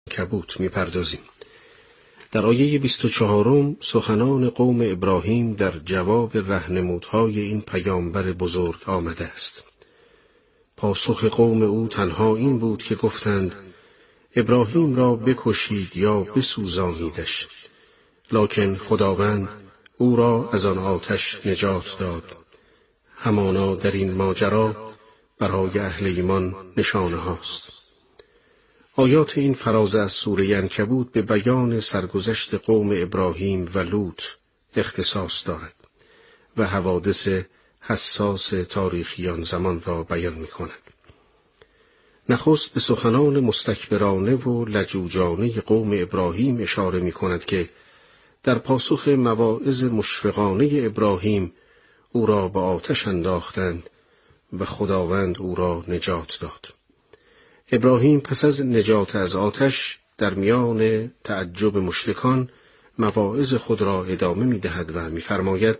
عنکبوت می‌پردازیم. در آیه 24 سخنان قوم ابراهیم در جواب رهنمودهای این پیامبر بزرگ آمده است. پاسخ قوم او تنها این بود که گفتند ابراهیم را بکشید یا بسوزانیدش، لکن خداوند او را از آن آتش نجات داد. همانا در این ماجرا برای اهل ایمان نشانه هاست. آیات این فراز از سوره عنکبوت به بیان سرگذشت قوم ابراهیم و لوط اختصاص دارد و حوادث حساس تاریخی آن زمان را بیان می کند. نخست به سخنان مستکبرانه و لجوجانه قوم ابراهیم اشاره می کند که در پاسخ مواعظ مشفقانه ابراهیم او را به آتش انداختند و خداوند او را نجات داد. ابراهیم پس از نجات از آتش در میان تعجب مشرکان مواعظ خود را ادامه می دهد و می فرماید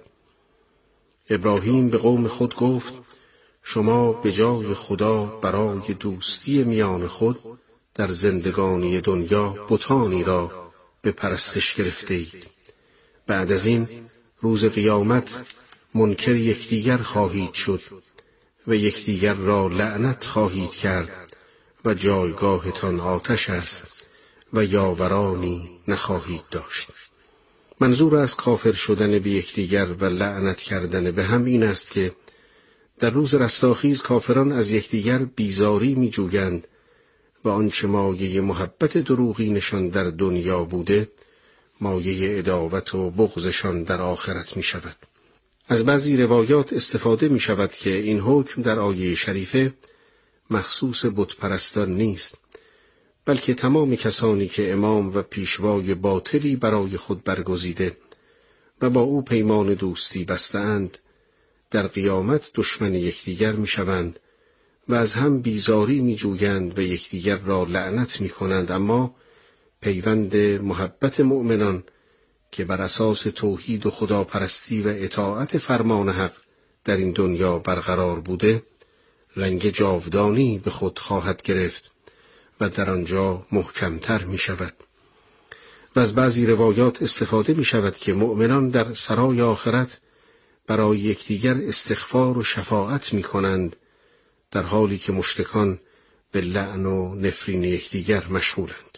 ابراهیم به قوم خود گفت شما به جای خدا برای دوستی میان خود در زندگانی دنیا بتانی را به پرستش گرفته اید. بعد از این روز قیامت منکر یکدیگر خواهید شد و یکدیگر را لعنت خواهید کرد و جایگاهتان آتش است و یاورانی نخواهید داشت. منظور از کافر شدن به یکدیگر و لعنت کردن به هم این است که در روز رستاخیز کافران از یکدیگر بیزاری می جویند و آنچه مایه محبت دروغینشان در دنیا بوده مایه عداوت و بغضشان در آخرت می شود. از بعضی روایات استفاده می شود که این حکم در آیه شریفه مخصوص بتپرستان نیست، بلکه تمام کسانی که امام و پیشوای باطلی برای خود برگزیده و با او پیمان دوستی بستند در قیامت دشمن یکدیگر می شوند و از هم بیزاری می جویند و یکدیگر را لعنت می کنند، اما پیوند محبت مؤمنان که بر اساس توحید و خداپرستی و اطاعت فرمان حق در این دنیا برقرار بوده رنگ جاودانی به خود خواهد گرفت و در آنجا محکمتر می شود. و از بعضی روایات استفاده می شود که مؤمنان در سرای آخرت برای یکدیگر استغفار و شفاعت می کنند در حالی که مشرکان به لعن و نفرین یکدیگر مشغولند.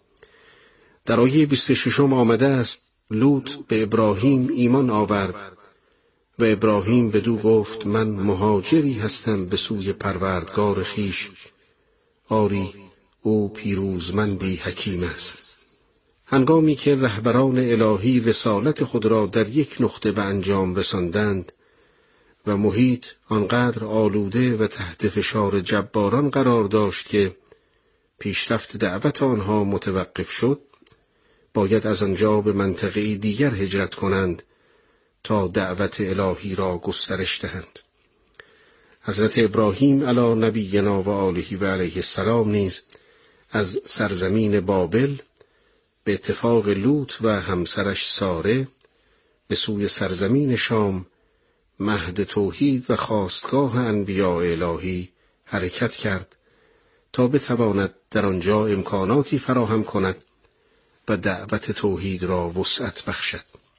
در آیه 26 آمده است لوط به ابراهیم ایمان آورد و ابراهیم بدو گفت من مهاجری هستم به سوی پروردگار خویش، آری او پیروزمندی حکیم است. هنگامی که رهبران الهی رسالت خود را در یک نقطه به انجام رساندند و محیط آنقدر آلوده و تحت فشار جباران قرار داشت که پیشرفت دعوت آنها متوقف شد، باید از آنجا به منطقه دیگر هجرت کنند تا دعوت الهی را گسترش دهند. حضرت ابراهیم علی نبینا و آله و علیه السلام نیز از سرزمین بابل به اتفاق لوط و همسرش ساره به سوی سرزمین شام مهد توحید و خاستگاه انبیاء الهی حرکت کرد تا بتواند در آنجا امکاناتی فراهم کند و دعوت توحید را وسعت بخشد.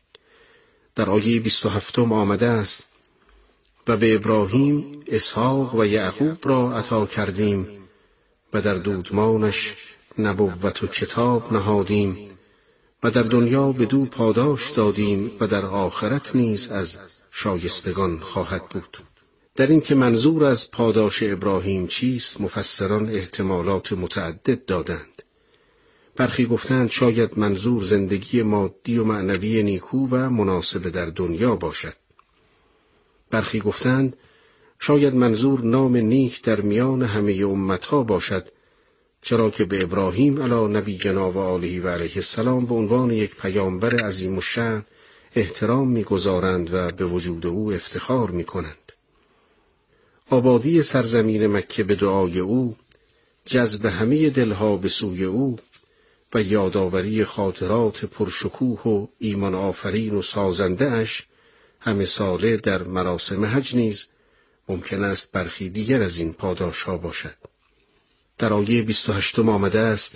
در آیه 27 آمده است و به ابراهیم اسحاق و یعقوب را عطا کردیم و در دودمانش نبوت و کتاب نهادیم و در دنیا بدو پاداش دادیم و در آخرت نیز از شایستگان خواهد بود. در این که منظور از پاداش ابراهیم چیست مفسران احتمالات متعدد دادند. برخی گفتند شاید منظور زندگی مادی و معنوی نیکو و مناسب در دنیا باشد. برخی گفتند شاید منظور نام نیک در میان همه امتها باشد، چرا که به ابراهیم علی نبینا و آله و علیه السلام به عنوان یک پیامبر عظیم الشأن احترام می‌گذارند و به وجود او افتخار می‌کنند. آبادی سرزمین مکه به دعای او، جذب همه دلها به سوی او و یادآوری خاطرات پرشکوه و ایمان آفرین و سازنده اش همه ساله در مراسم حج نیز ممکن است برخی دیگر از این پاداش ها باشد. در آیه 28 آمده است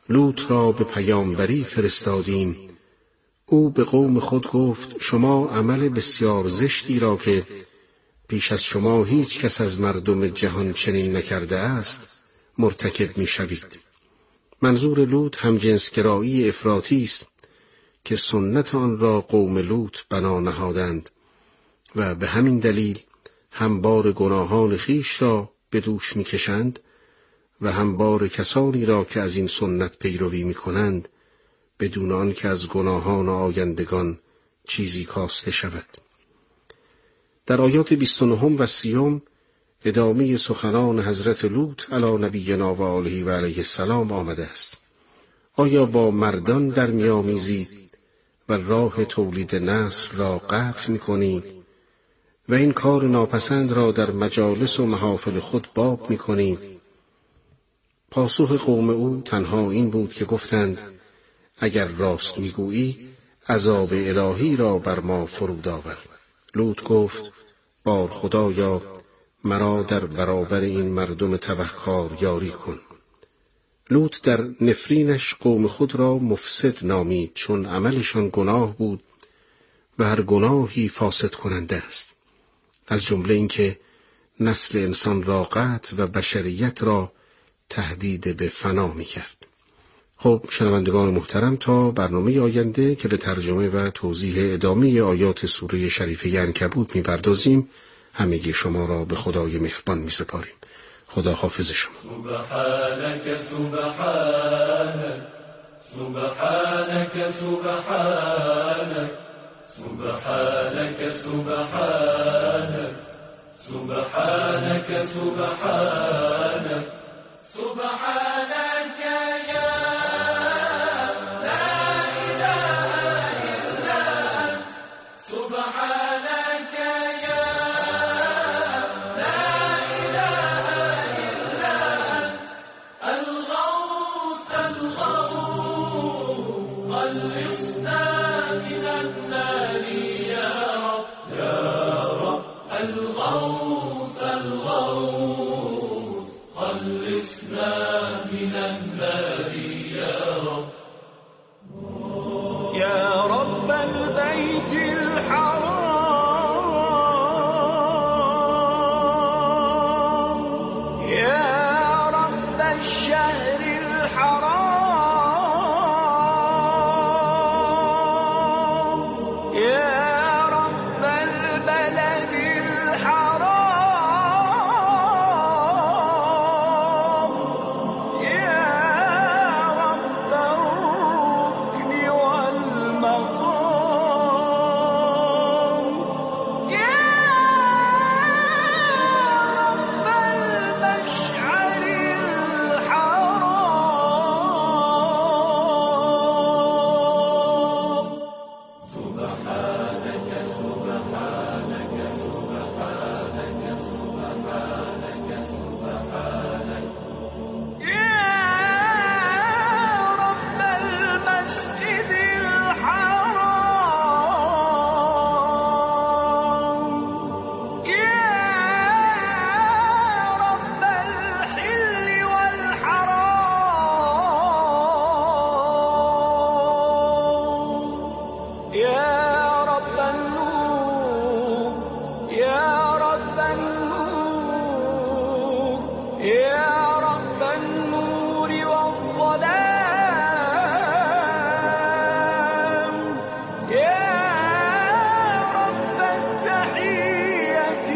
لوط را به پیامبری فرستادیم. او به قوم خود گفت شما عمل بسیار زشتی را که پیش از شما هیچ کس از مردم جهان چنین نکرده است مرتکب می شوید. منظور لوط همجنسگرایی افراطی است که سنت آن را قوم لوط بنا نهادند و به همین دلیل هم بار گناهان خیش را به دوش می کشند و هم بار کسانی را که از این سنت پیروی می کنند بدون آن که از گناهان آیندگان چیزی کاسته شود. در آیات 29 و 30 ادامه سخنان حضرت لوط علی نبینا و آله و علیه السلام آمده است. آیا با مردان در می‌آمیزید و راه تولید نسل را قطع می‌کنید و این کار ناپسند را در مجالس و محافل خود باب می‌کنید؟ پاسخ قوم او تنها این بود که گفتند اگر راست می‌گویی عذاب الهی را بر ما فرود آور. لوط گفت بار خدایا مرا در برابر این مردم تبهکار یاری کن. لوط در نفرینش قوم خود را مفسد نامید چون عملشان گناه بود و هر گناهی فاسد کننده است، از جمله اینکه نسل انسان را قطع و بشریت را تهدید به فنا می‌کرد. خب شنوندگان محترم، تا برنامه آینده که به ترجمه و توضیح ادامه آیات سوره شریفه عنکبوت می‌پردازیم، همگی شما را به خدای مهربان می‌سپاریم. خدا حافظ شما. سبحانك سبحانك سبحانك سبحانك سبحانك سبحانك سبحانك سبحانك سبحانك يا لا إله إلا أنت سبحانك يا لا إله إلا أنت الغوث الغوث خلصنا من النار يا رب يا رب الغوث الغوث خلصنا من النار يا رب يا رب البيت الحرام يا رب الشهر الحرام يا رب البلد الحرام يا رب الركن والمقام يا رب المشعر الحرام سبحانك سبحانك سبحانك سبحانك سبحانك يا رب المسجد الحرام يا رب الحل والحرام يا رب النور يا رب النور يا رب النور والظلام يا رب التحية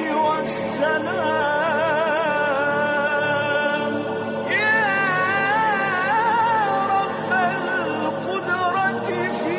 والسلام يا رب القدرة في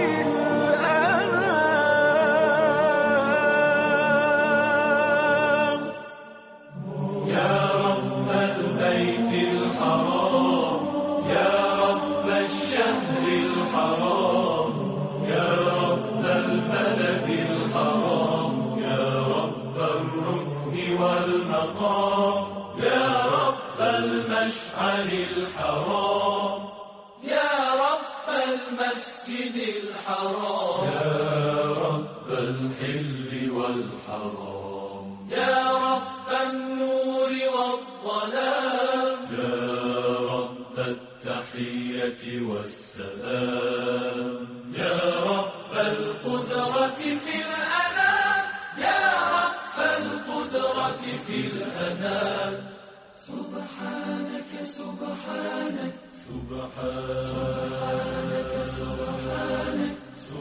الأنام يا رب البيت الحرام يا رب الشهر الحرام يا رب البلد الحرام يا رب الركن والمقام يا رب المشعر الحرام يا رب المسجد الحرام يا رب الحل والحرام يا رب النور والظلام يا رب التحية التحية والسلام يا رب القدرة في الأنام يا رب القدرة في الأنام سبحانك سبحانك سبحانك سبحانك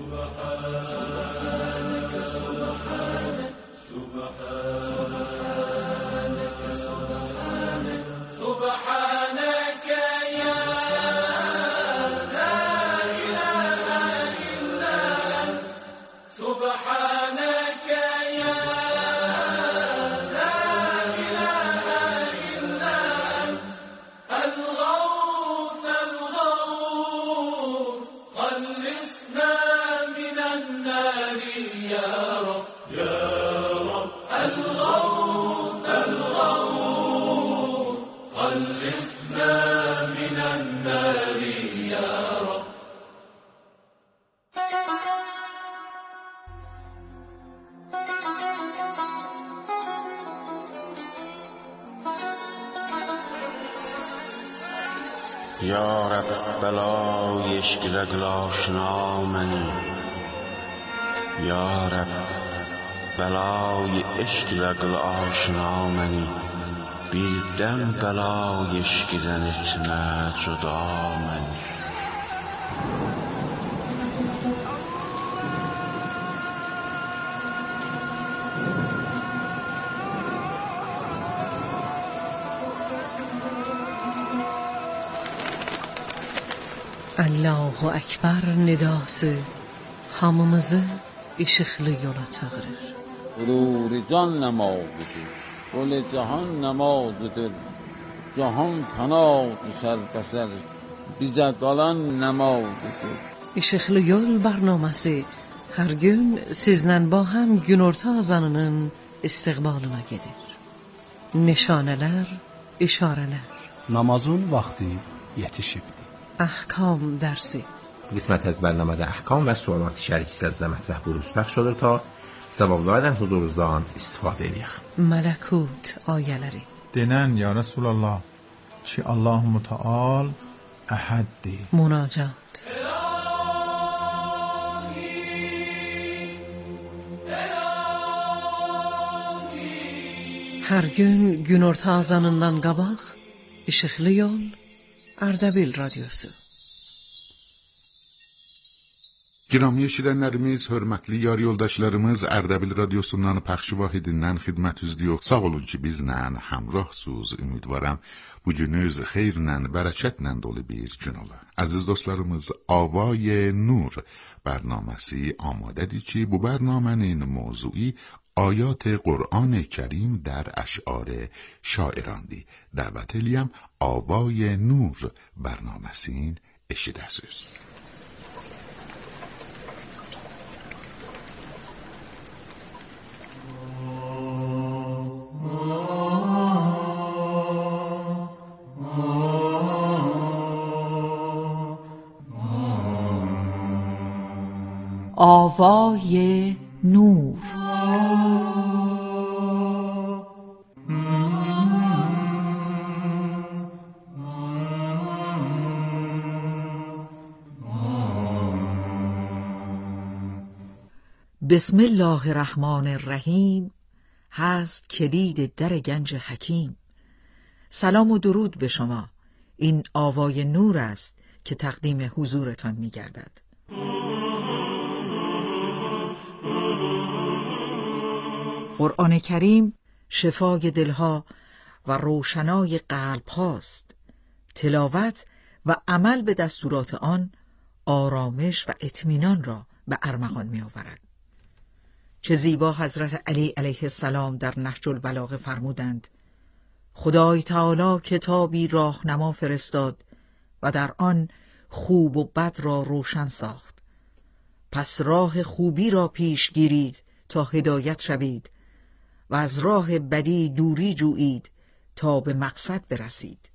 سبحانك سبحانك سبحانك سبحانك سبحانك يا لا إله إلا أنت سبحانك يا لا إله إلا أنت الغوث الغوث خلصنا من النار يا رب يا رب الغوث الغوث خلصنا من النار يا رب یا رب بلای عشق رگل آشنا منی یا رب بلای عشق رگل آشنا منی بیدم بلای عشقیدن اتمه جدا منی Allahu Ekber nidası hamımızı ışıklı yola çağırır. Gurur can namadıdır, gol cihan namadıdır. Cihan fana düşer beser, bize qalan namadıdır. Işıklı Yol برنامه‌si her gün sizden با هم günorta azanının istiqbalına gedir. Nişaneler, işareler. Namazın vakti yetişibdi. Ahkam dersi. قسمت از برنامه احکام و سوالات شرعی از مطرح بروز پخش شده تا savablardan huzurunuzdan istifadə edək. Mələkut ayələri. Denən ya Resulallah ki Allahu Müteal əhəddir. Münacat. Hər gün günorta azanından qabaq İşıqlı Yol Ardabil Radyosu. Giramlı eşidənlərimiz, hörmətli yar yoldaşlarımız, Ardabil Radyosundan Pəxşi Vahidindən xidmət üzlüyük. Sağ olun ki, bizlə həmrahsuz, ümidvaram bu günüz xeyrlə, bərəkətlə dolu bir gün ola. Əziz dostlarımız, Avay Nur bərnaməsi amadədir ki, bu bərnamənin mövzui آیات قرآن کریم در اشعار شاعراندی. دعوت eləyəm آوای نور برنامه‌سین eşidəsiz. آوای نور. بسم الله الرحمن الرحیم هست کلید در گنج حکیم. سلام و درود به شما. این آوای نور است که تقدیم حضورتان می گردد. قرآن کریم شفای دلها و روشنای قلب هاست. تلاوت و عمل به دستورات آن آرامش و اطمینان را به ارمغان می آورد. چه زیبا حضرت علی علیه السلام در نهج البلاغه فرمودند: خدای تعالی کتابی راهنما فرستاد و در آن خوب و بد را روشن ساخت. پس راه خوبی را پیش گیرید تا هدایت شوید و از راه بدی دوری جویید تا به مقصد برسید.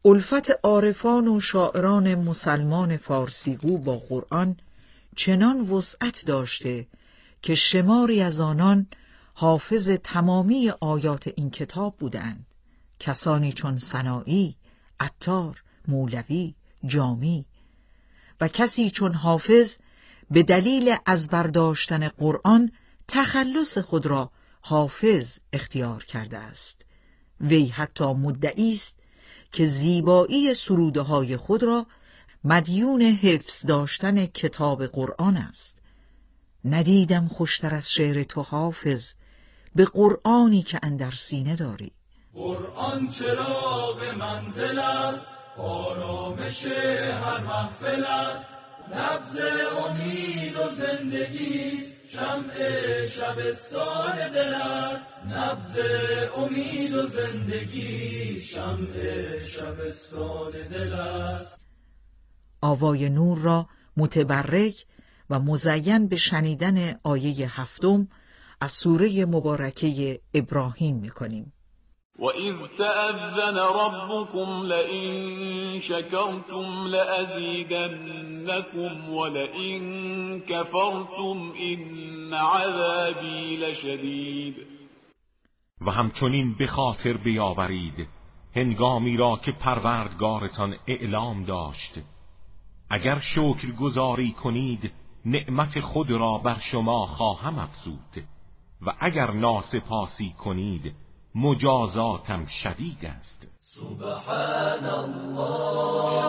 الفت عارفان و شاعران مسلمان فارسیگو با قرآن چنان وسعت داشته که شماری از آنان حافظ تمامی آیات این کتاب بودند. کسانی چون سنایی، عطار، مولوی، جامی و کسی چون حافظ به دلیل از برداشتن قرآن تخلص خود را حافظ اختیار کرده است. وی حتی مدعی است که زیبایی سروده های خود را مدیون حفظ داشتن کتاب قرآن است. ندیدم خوشتر از شعر تو حافظ به قرآنی که اندر سینه داری. قرآن چراغ منزل است، آرامش هر محفل است، نبض امید و زندگی است، شمع شبستان دل است، نبض امید و زندگی، شمع شبستان دل است. آوای نور را متبرک و مزین به شنیدن آیه 7 از سوره مبارکه ابراهیم می‌کنیم. وَإِذْ تَأَذَّنَ رَبُّكُمْ لَئِن شَكَرْتُمْ لَأَزِيدَنَّكُمْ وَلَئِن كَفَرْتُمْ إِنَّ عَذَابِي لَشَدِيدٌ. و همچنین به خاطر بیاورید هنگامی را که پروردگارتان اعلام داشت اگر شکر گزاری کنید نعمت خود را بر شما خواهم افزود و اگر ناسپاسی کنید مجازاتم شدید است. سبحان الله،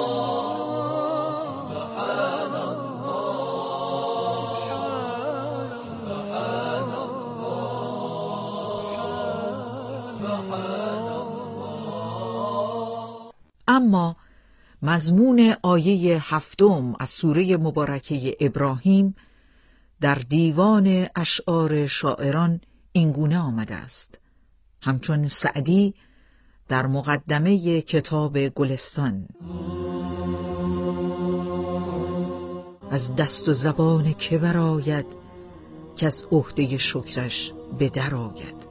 سبحان الله، سبحان الله، سبحان الله. اما مضمون آیه 7 از سوره مبارکه ابراهیم در دیوان اشعار شاعران اینگونه آمده است، همچون سعدی در مقدمه کتاب گلستان: از دست و زبان که برآید که از عهده شکرش به در آید.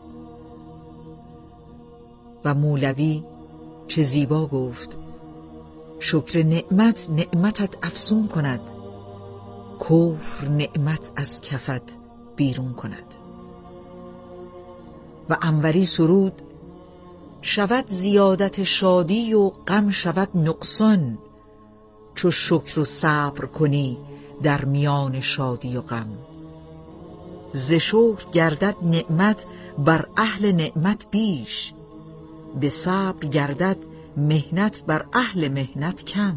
و مولوی چه زیبا گفت: شکر نعمت نعمتت افزون کند، کفر نعمت از کفت بیرون کند. و انوری سرود: شود زیادت شادی و غم شود نقصان، چو شکر و صبر کنی در میان شادی و غم. ز شکر گردد نعمت بر اهل نعمت بیش، به صبر گردد مهنت بر اهل مهنت کم.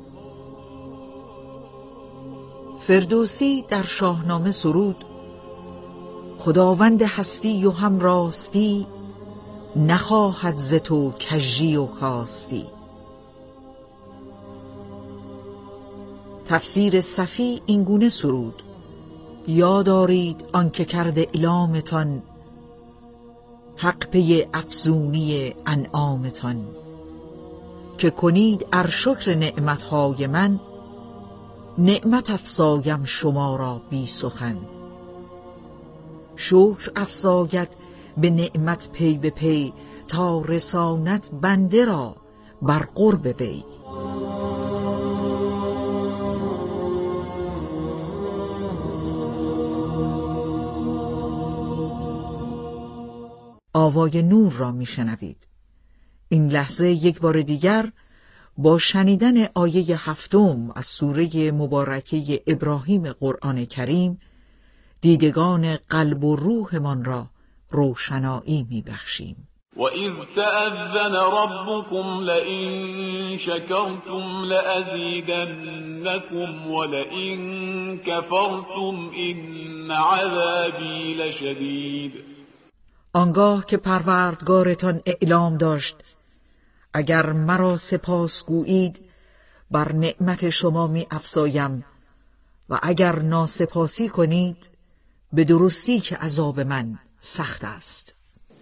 فردوسی در شاهنامه سرود: خداوند هستی و هم راستی، نخواهد ز تو کژی و کاستی. تفسیر صفی اینگونه سرود: یاد دارید آنکه کرده اعلامتان، حق پی افزونی انعامتان. که کنید ار شکر نعمتهای من، نعمت افزایم شما را بی سخن. شکر افزاید به نعمت پی به پی، تا رسانت بنده را بر قرب وی. آوای نور را میشنوید. این لحظه یک بار دیگر با شنیدن آیه 7 از سوره مبارکه ابراهیم قرآن کریم دیدگان قلب و روحمان را روشنایی میبخشیم. وَإِذْ تَأَذَّنَ رَبُّكُمْ لَئِن شَكَرْتُمْ لَأَزِيدَنَّكُمْ وَلَئِن كَفَرْتُمْ إِنَّ عَذَابِي لَشَدِيدٌ. آنگاه که پروردگارتان اعلام داشت اگر مرا سپاس گویید بر نعمت شما می افزایم و اگر ناسپاسی کنید به درستی که عذاب من سخت است.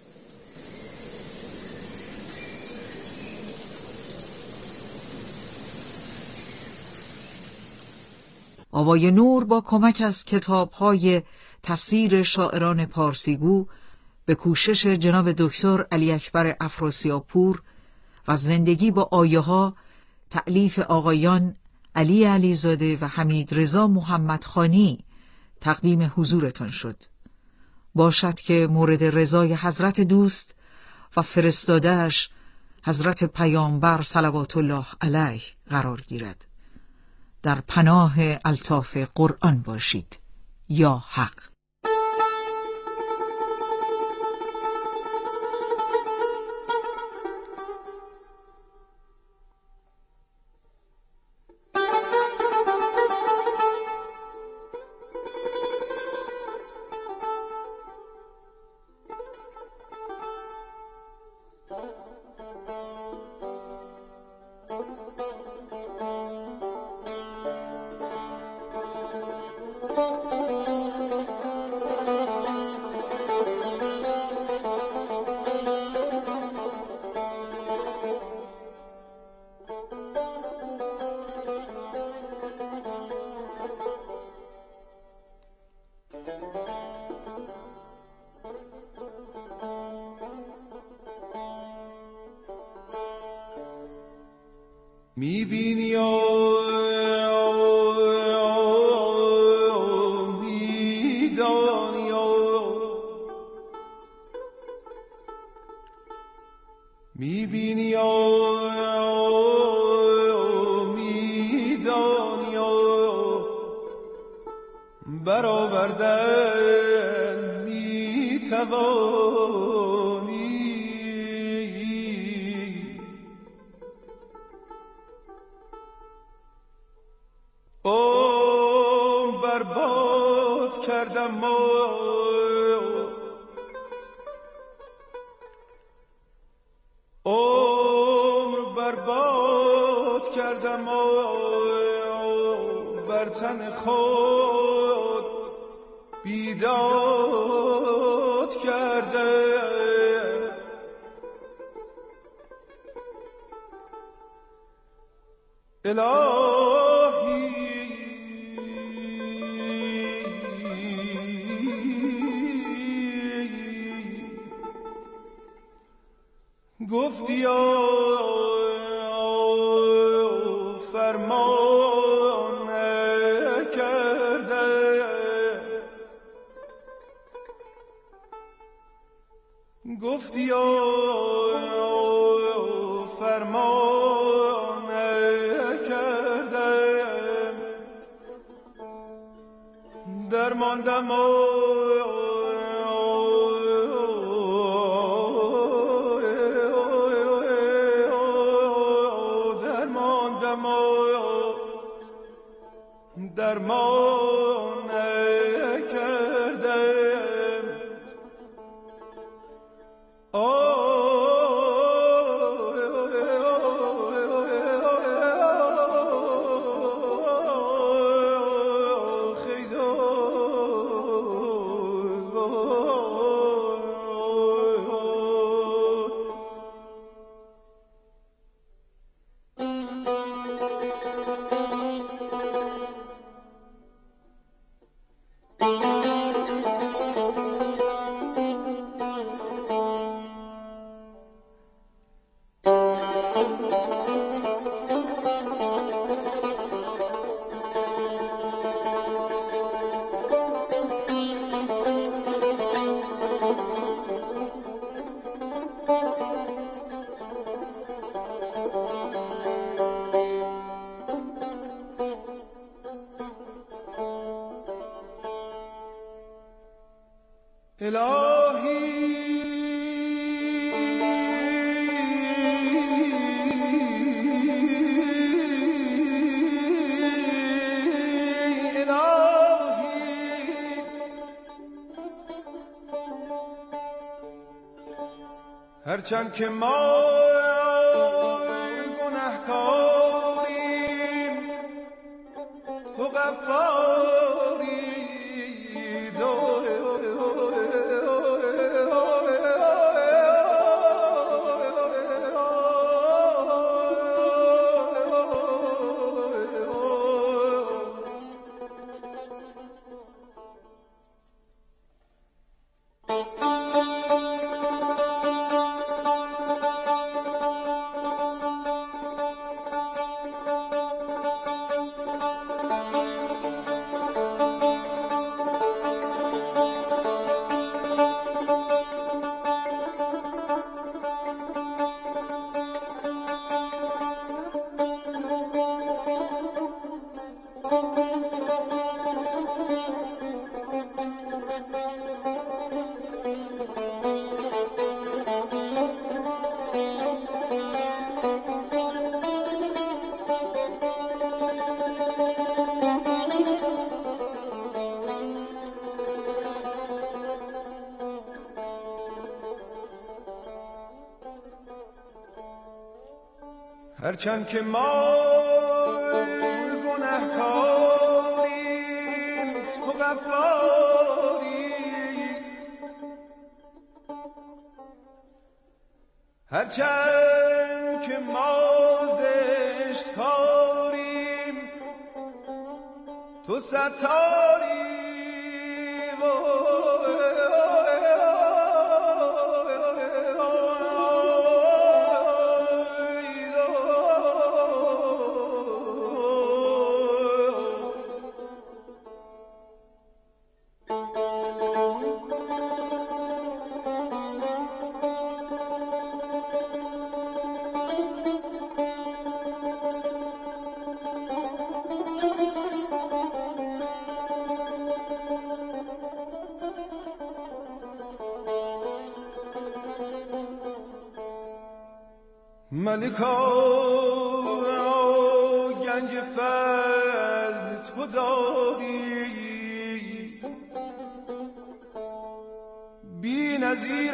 آوای نور با کمک از کتاب‌های تفسیر شاعران پارسیگو به کوشش جناب دکتر علی اکبر افراسیاب‌پور و زندگی با آیه ها تألیف آقایان علی علیزاده و حمید رضا محمدخانی تقدیم حضورتان شد. باشد که مورد رضای حضرت دوست و فرستاده‌اش حضرت پیامبر صلوات الله علیه قرار گیرد. در پناه الطاف قرآن باشید یا حق. میبینی و میدانی میبینی و میدانی برآوردن میتوانی برباد کردم عمر برباد کردم بر تن خود بیداد کردم الهی گفتی فرمان کرده گفتی فرمان کرده درماندم درمان کردم هرچند که ما گناهکاریم تو غفاری هرچند که ما گنهکاریم تو غفاری، هرچند که ما زشت کاریم تو ستاری. ملکا گنج فضل تو داری، بی نظیر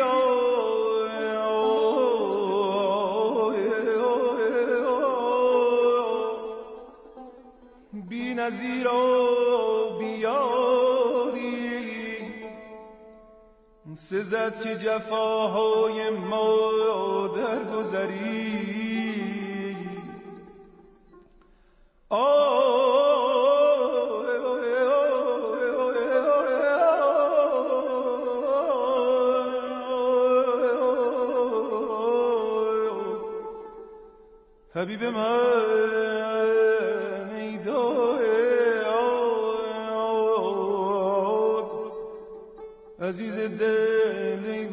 بی نظیر بیاری، سزد که جفاهای ما در گذری. حبیب من ای عزیز دل ای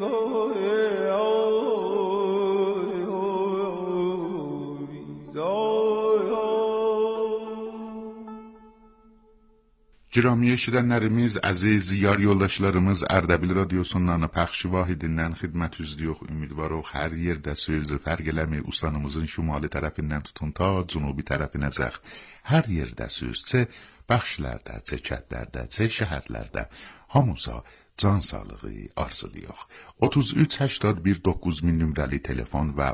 Güramiyə eşidənlərimiz, əziz yar yoldaşlarımız, Ərdəbil radiosundan pəxşi vahidindən xidmət üzlüyük, ümidvarıq hər yerdə söz fərq eləmi, ustanımızın şimali tərəfindən tutun ta cünubi tərəfinəcək. Hər yerdə söz, çə bəxşlərdə, çə kətlərdə, çə şəhərlərdə, hamıza can sağlığı arzuluyuq. 33819000 nömrəli telefon və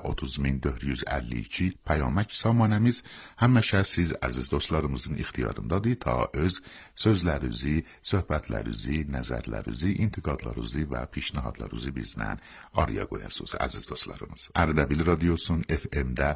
30452 payamak samanəmiz həmişə siz əziz dostlarımızın ixtiyarındadır ta öz sözlərinizi, söhbətlərinizi, nəzərlərinizi, intiqadlarınızı və pişnahadlarınızı bizlə araya qoyasınız əziz dostlarımız. Ərdəbil radiosun FM-də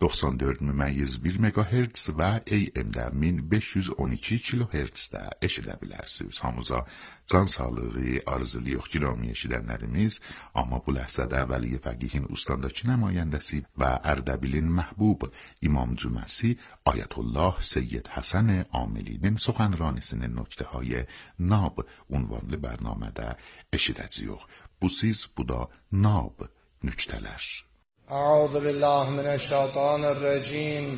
94,1 MHz və AM-də 1512 kHz-də eşidə bilərsiniz. Hamıza can sağlığı arzuluyuq gürami eşidənlərimiz. Amma bu ləhzədə Vəli Fəqihin ustandakı nümayəndəsi və Ərdəbilin məhbub İmam Cüməsi Ayətullah Seyyid Həsən Amilinin suxanranisinin nöqtəhay nab unvanlı bərnamədə eşidəcəyik. Bu siz, bu da nab nöqtələr. Əuzu billahi minəşşeytanirracim.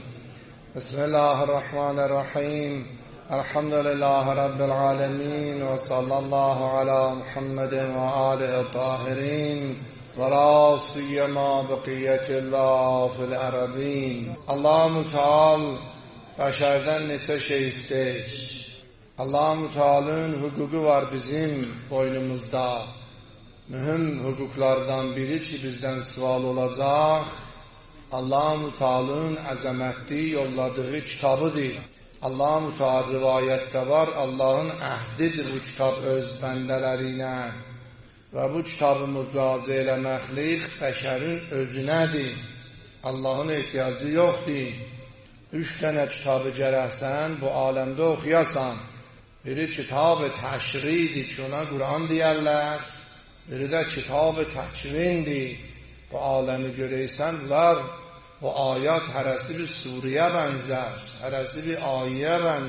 Bismillahirrahmanirrahim. الحمد لله رب العالمين وصلى الله على محمد وآله الطاهرين ولا سيما بقية الله في الأرضين. Allah Teala bəşərdən neçə şey istəyir. Allah Teala'nın hüququ var bizim boynumuzda. Mühüm hüquqlardan biri ki bizdən sual olacaq. Allah Teala'nın əzəmətli yolladığı kitabıdır. Allah-u Teala rivayətdə var, Allahın əhdidir bu kitab öz bəndələrinə və bu kitabı mücazə eləməklik bəşərin özünədir. Allahın ehtiyacı yoxdur. 3 dənə kitabı gərəksən bu aləmdə oxuyasan. Biri kitab-ı təşridir ki ona Quran deyərlər, biri də kitab-ı təkvindir. Bu aləmi görəysən bunlar bu ayat hərəsi bir surəyə bənzər, hərəsi bir ayəyə bənzər.